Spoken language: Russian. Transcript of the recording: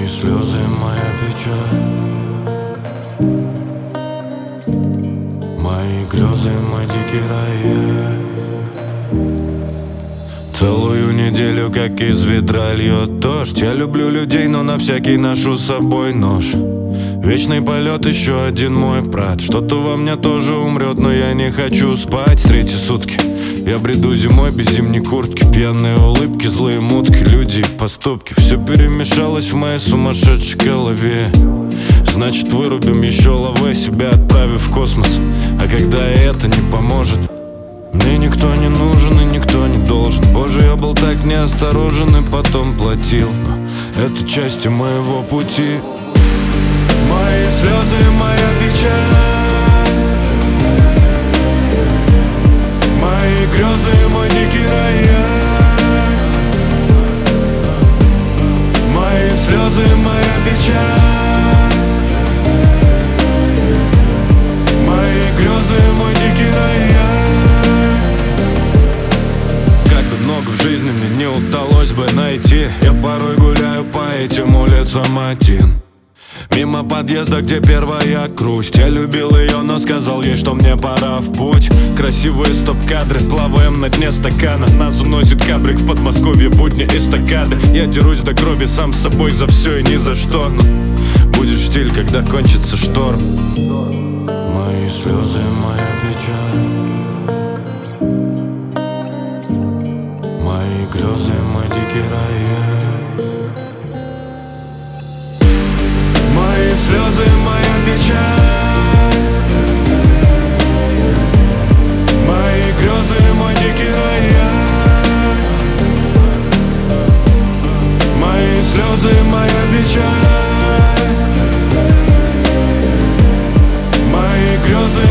слезы, моя печаль, мои грезы, мой дикий рояль. Целую неделю, как из ведра льет дождь. Я люблю людей, но на всякий ношу с собой нож. Вечный полет, еще один мой брат. Что-то во мне тоже умрет, но я не хочу спать. Третьи сутки я бреду зимой без зимней куртки. Пьяные улыбки, злые мутки, люди и поступки. Все перемешалось в моей сумасшедшей голове. Значит, вырубим еще лаве, себя отправив в космос. А когда это не поможет, мне никто не нужен и никто не должен. Боже, я был так неосторожен и потом платил, но это частью моего пути. Мои слезы, моя печаль, мои грезы, мой дикий рояль. Мои слезы, моя печаль, мои грезы, мой дикий рояль. Как бы много в жизни мне не удалось бы найти, я порой гуляю по этим улицам один. Мимо подъезда, где первая грусть. Я любил ее, но сказал ей, что мне пора в путь. Красивые стоп-кадры, плаваем на дне стакана. Нас уносит кабрик в Подмосковье, будни эстакады. Я дерусь до крови сам с собой за все и ни за что. Но будет штиль, когда кончится шторм. Мои слезы, моя печаль, мои грезы, мой дикий рояль. Мои слезы, моя печаль, мои грезы, мой дикий рояль. Мои слезы, моя печаль, мои грезы,